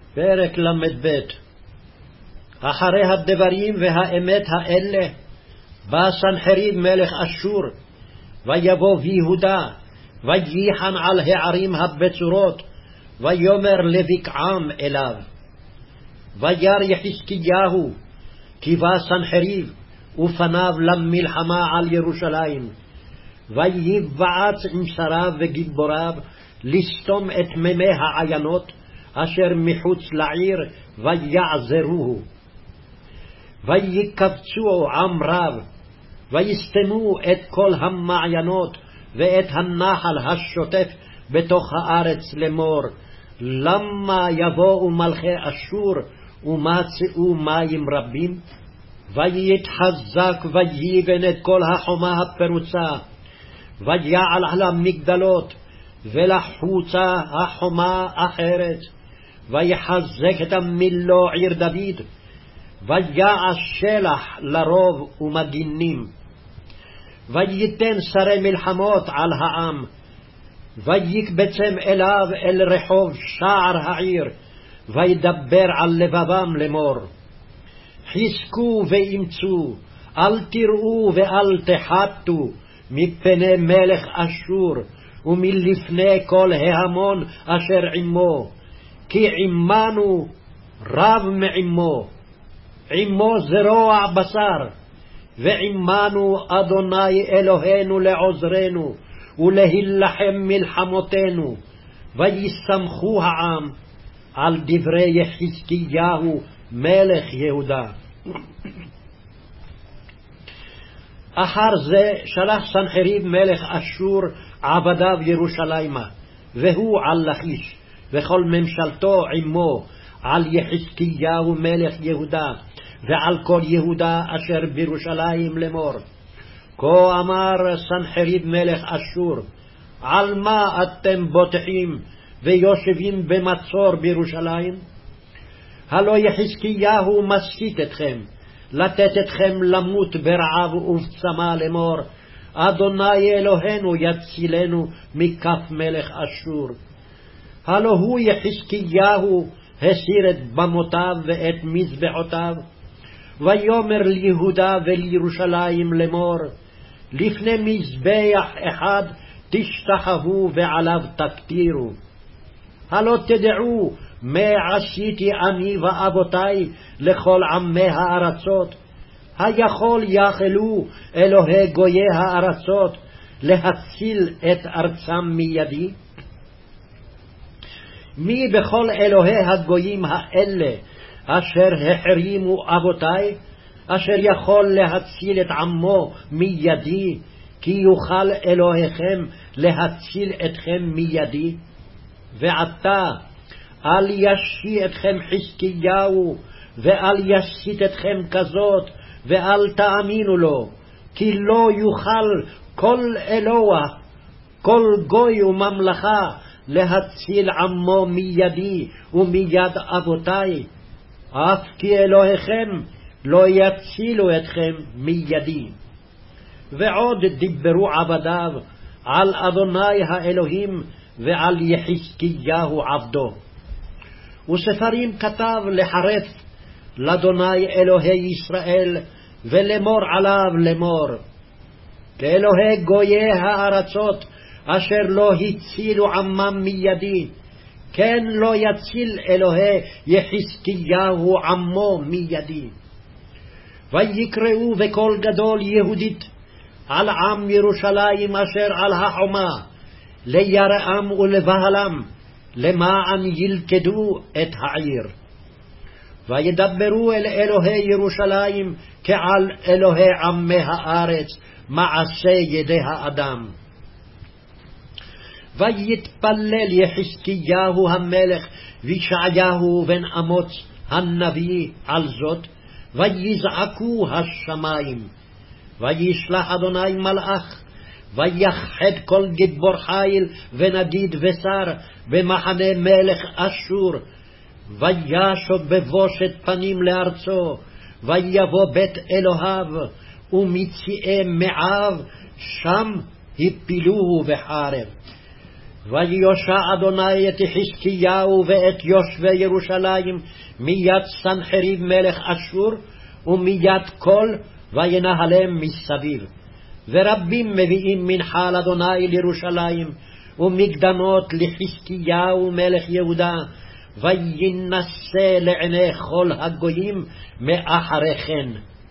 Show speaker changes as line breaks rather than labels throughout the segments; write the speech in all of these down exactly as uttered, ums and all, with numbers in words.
פרק למ"ב. אחרי הדברים והאמת האלה בא סנחריב מלך אשור, ויבוא ביהודה, וייחן על הערים הבצורות, ויאמר לבקעם אליו. וירא יחזקיהו כי בא סנחריב, ופניו למלחמה על ירושלים. ויבעץ עם שריו וגיבוריו לסתום את מימי העיינות אשר מחוץ לעיר, ויעזרוהו. ויקבצו עם רב, ויסתמו את כל המעיינות ואת הנחל השוטף בתוך הארץ לאמור, למה יבואו מלכי אשור ומצאו מים רבים? ויתחזק ויבן את כל החומה הפרוצה, ויעל על המגדלות, ולחוצה החומה אחרת, ויחזק את המילו עיר דוד, ויעש שלח לרוב ומגינים. וייתן שרי מלחמות על העם, ויקבצם אליו אל רחוב שער העיר, וידבר על לבבם לאמור, חזקו ואמצו, אל תראו ואל תחתו מפני מלך אשור, ומלפני כל ההמון אשר עמו, כי עמנו רב מעמו, עמו זרוע בשר, ועמנו אדוני אלוהינו לעוזרנו, ולהילחם מלחמותינו. וישמחו העם על דברי יחזקיהו מלך יהודה. אחר זה שלח סנחריב מלך אשור עבדיו ירושלימה, והוא על לכיש, וכל ממשלתו עמו, על יחזקיהו מלך יהודה, ועל כל יהודה אשר בירושלים לאמור, כה אמר סנחריב מלך אשור, על מה אתם בוטחים ויושבים במצור בירושלים? הלא יחזקיהו מסית אתכם, לתת אתכם למות ברעב ובצמא לאמור, אדוני אלוהינו יצילנו מכף מלך אשור. הלא הוא יחזקיהו הסיר את במותיו ואת מזבחותיו, ויאמר ליהודה ולירושלים לאמור, לפני מזבח אחד תשתחוו ועליו תקטירו. הלא תדעו מה עשיתי אני ואבותי לכל עמי הארצות, היכול יכלו אלוהי גויי הארצות להציל את ארצם מידי? מי בכל אלוהי הגויים האלה אשר החרימו אבותי, אשר יכול להציל את עמו מידי, כי יוכל אלוהיכם להציל אתכם מידי? ועתה אל ישי אתכם חזקיהו, ואל יסית אתכם כזאת, ואל תאמינו לו, כי לא יוכל כל אלוה, כל גוי וממלכה להציל עמו מידי ומיד אבותי, אף כי אלוהיכם לא יצילו אתכם מידי. ועוד דיברו עבדיו על אדוני האלוהים ועל יחזקיהו עבדו. וספרים כתב לחרף לאדוני אלוהי ישראל, ולאמור עליו לאמור, כאלוהי גויי הארצות אשר לא הצילו עמם מידי, כן לא יציל אלוהי יחזקיהו עמו מידי. ויקראו בקול גדול יהודית על עם ירושלים אשר על החומה, ליראם ולבהלם, למען ילכדו את העיר. וידברו אל אלוהי ירושלים כעל אלוהי עמי הארץ, מעשה ידי האדם. ויתפלל יחזקיהו המלך וישעיהו בן אמוץ הנביא על זאת, ויזעקו השמיים. וישלח אדוני מלאך, ויחד כל גיבור חיל ונגיד ושר במחנה מלך אשור, וישוב בבושת פנים לארצו, ויבוא בית אלוהיו ומציאי מעיו, שם הפילוהו בחרב. ויושע אדוני את חזקיהו ואת יושבי ירושלים מיד סנחריב מלך אשור ומיד כל וינהלם מסביב. ורבים מביאים מנחה לאדוני לירושלים ומקדמות לחזקיהו מלך יהודה, וינסה לעיני כל הגויים מאחרי כן.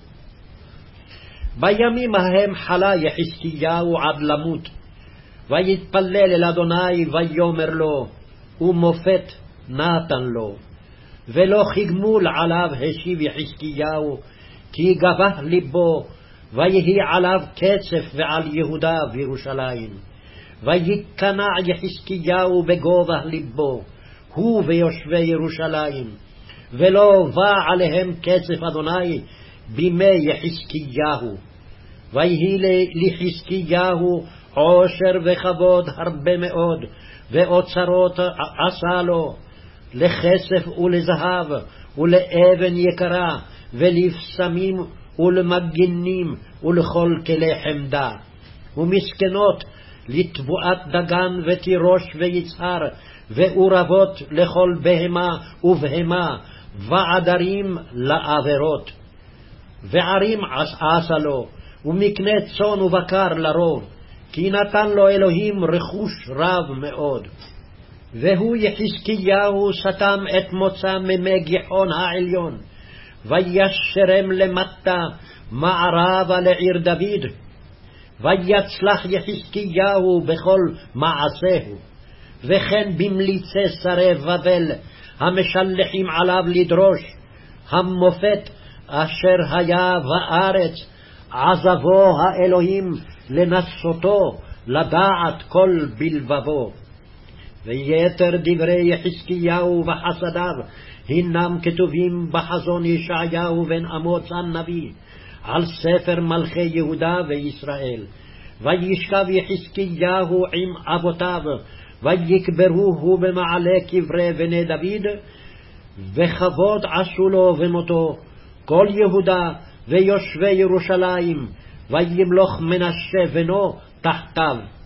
בימים ההם חלה יחזקיהו עד למות, ויתפלל אל אדוני ויאמר לו, ומופת נתן לו. ולא כגמול עליו השיב יחזקיהו, כי גבה ליבו, ויהי עליו קצף ועל יהודה וירושלים. ויקנע יחזקיהו בגובה ליבו, הוא ויושבי ירושלים, ולא בא עליהם קצף אדוני בימי יחזקיהו. ויהי לחזקיהו עושר וכבוד הרבה מאוד, ואוצרות עשה לו, לכסף ולזהב ולאבן יקרה ולבשמים ולמגינים ולכל כלי חמדה, ומסכנות לתבואת דגן ותירוש ויצהר, ואורבות לכל בהמה ובהמה, ועדרים לעבירות. וערים עשה לו, ומקנה צאן ובקר לרוב, כי נתן לו אלוהים רכוש רב מאוד. והוא יחזקיהו סתם את מוצא ממי גיחון העליון, וישרם למטה מערבה לעיר דוד. ויצלח יחזקיהו בכל מעשהו, וכן במליצי שרי בבל המשלחים עליו לדרוש, המופת אשר היה בארץ עזבו האלוהים לנסותו לדעת כל בלבבו. ויתר דברי יחזקיהו וחסדיו הינם כתובים בחזון ישעיהו בן אמוץ הנביא על ספר מלכי יהודה וישראל. וישכב יחזקיהו עם אבותיו, ויקברוהו במעלה קברי בני דוד, וכבוד עשו לו במותו כל יהודה ויושבי ירושלים, וימלוך מנשה בנו תחתיו.